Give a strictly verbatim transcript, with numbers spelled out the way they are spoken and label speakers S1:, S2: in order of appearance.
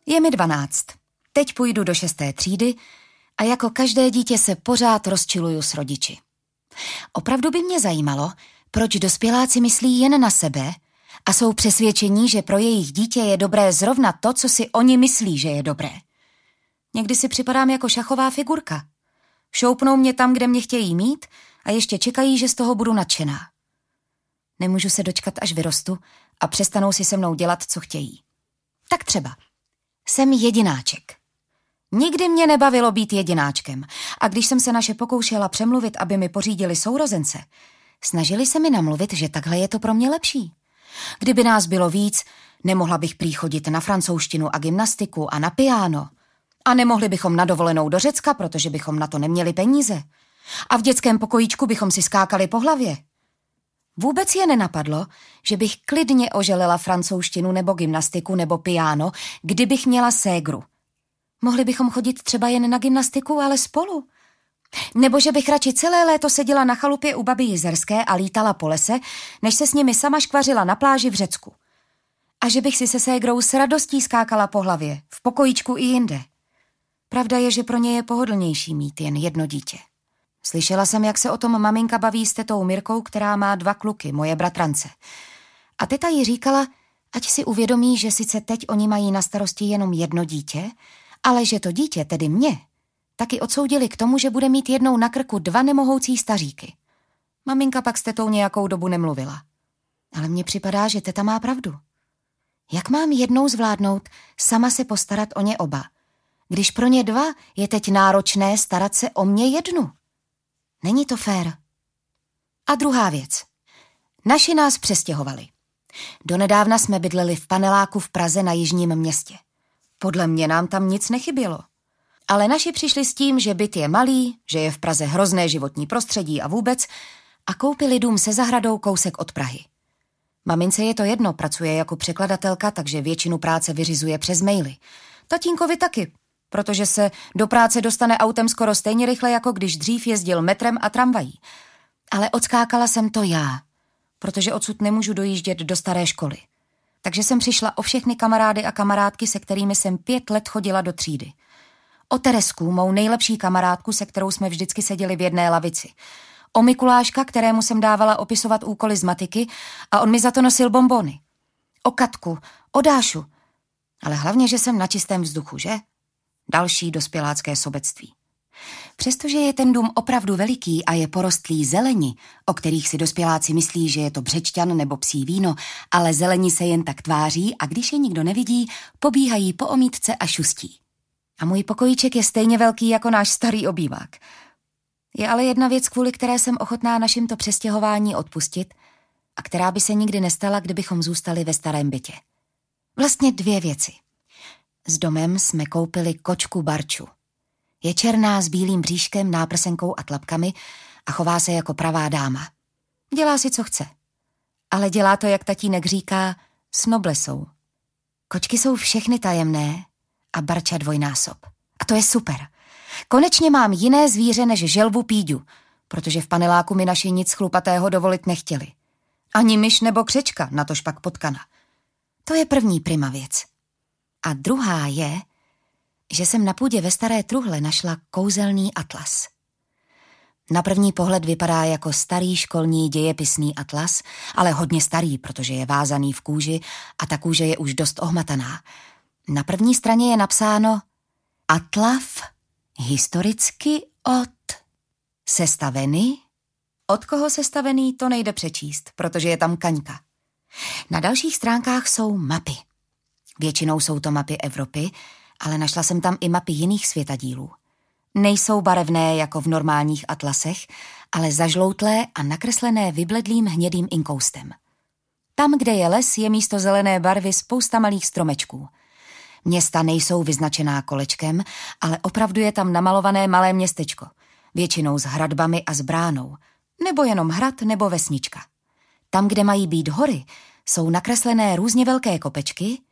S1: Je mi dvanáct. Teď půjdu do šesté třídy a jako každé dítě se pořád rozčiluju s rodiči. Opravdu by mě zajímalo, proč dospěláci myslí jen na sebe a jsou přesvědčení, že pro jejich dítě je dobré zrovna to, co si oni myslí, že je dobré. Někdy si připadám jako šachová figurka. Šoupnou mě tam, kde mě chtějí mít a ještě čekají, že z toho budu nadšená. Nemůžu se dočkat, až vyrostu a přestanou si se mnou dělat, co chtějí. Tak třeba. Jsem jedináček. Nikdy mě nebavilo být jedináčkem a když jsem se naše pokoušela přemluvit, aby mi pořídili sourozence, snažili se mi namluvit, že takhle je to pro mě lepší. Kdyby nás bylo víc, nemohla bych prý chodit na francouzštinu a gymnastiku a na piano. A nemohli bychom na dovolenou do Řecka, protože bychom na to neměli peníze. A v dětském pokojíčku bychom si skákali po hlavě. Vůbec je nenapadlo, že bych klidně oželela francouzštinu nebo gymnastiku nebo piano, kdybych měla ségru. Mohli bychom chodit třeba jen na gymnastiku, ale spolu. Nebo že bych radši celé léto seděla na chalupě u babi Jizerské a lítala po lese, než se s nimi sama škvařila na pláži v Řecku. A že bych si se ségrou s radostí skákala po hlavě, v pokojíčku i jinde. Pravda je, že pro ně je pohodlnější mít jen jedno dítě. Slyšela jsem, jak se o tom maminka baví s tetou Mirkou, která má dva kluky, moje bratrance. A teta jí říkala, ať si uvědomí, že sice teď oni mají na starosti jenom jedno dítě, ale že to dítě, tedy mě, taky odsoudili k tomu, že bude mít jednou na krku dva nemohoucí staříky. Maminka pak s tetou nějakou dobu nemluvila. Ale mně připadá, že teta má pravdu. Jak mám jednou zvládnout sama se postarat o ně oba, když pro ně dva je teď náročné starat se o mě jednu? Není to fér. A druhá věc. Naši nás přestěhovali. Donedávna jsme bydleli v paneláku v Praze na Jižním Městě. Podle mě nám tam nic nechybělo. Ale naši přišli s tím, že byt je malý, že je v Praze hrozné životní prostředí a vůbec, a koupili dům se zahradou kousek od Prahy. Mamince je to jedno, pracuje jako překladatelka, takže většinu práce vyřizuje přes maily. Tatínkovi taky, protože se do práce dostane autem skoro stejně rychle, jako když dřív jezdil metrem a tramvají. Ale odskákala jsem to já, protože odsud nemůžu dojíždět do staré školy. Takže jsem přišla o všechny kamarády a kamarádky, se kterými jsem pět let chodila do třídy. O Teresku, mou nejlepší kamarádku, se kterou jsme vždycky seděli v jedné lavici. O Mikuláška, kterému jsem dávala opisovat úkoly z matiky a on mi za to nosil bonbony. O Katku, o Dášu. Ale hlavně, že jsem na čistém vzduchu, že? Další dospělácké sobectví. Přestože je ten dům opravdu veliký a je porostlý zeleni, o kterých si dospěláci myslí, že je to břečťan nebo psí víno, ale zeleni se jen tak tváří a když je nikdo nevidí, pobíhají po omítce a šustí. A můj pokojíček je stejně velký jako náš starý obývák. Je ale jedna věc, kvůli které jsem ochotná našim to přestěhování odpustit a která by se nikdy nestala, kdybychom zůstali ve starém bytě. Vlastně dvě věci. S domem jsme koupili kočku Barču. Je černá s bílým bříškem, náprsenkou a tlapkami a chová se jako pravá dáma. Dělá si, co chce. Ale dělá to, jak tatínek říká, s noblesou. Kočky jsou všechny tajemné a Barča dvojnásob. A to je super. Konečně mám jiné zvíře než želvu Píďu, protože v paneláku mi naši nic chlupatého dovolit nechtěli. Ani myš nebo křečka, natož pak potkana. To je první prima věc. A druhá je, že jsem na půdě ve staré truhle našla kouzelný atlas. Na první pohled vypadá jako starý školní dějepisný atlas, ale hodně starý, protože je vázaný v kůži a ta kůže je už dost ohmataná. Na první straně je napsáno Atlav historicky od sestavený. Od koho sestavený, to nejde přečíst, protože je tam kaňka. Na dalších stránkách jsou mapy. Většinou jsou to mapy Evropy, ale našla jsem tam i mapy jiných světadílů. Nejsou barevné jako v normálních atlasech, ale zažloutlé a nakreslené vybledlým hnědým inkoustem. Tam, kde je les, je místo zelené barvy spousta malých stromečků. Města nejsou vyznačená kolečkem, ale opravdu je tam namalované malé městečko, většinou s hradbami a s bránou, nebo jenom hrad nebo vesnička. Tam, kde mají být hory, jsou nakreslené různě velké kopečky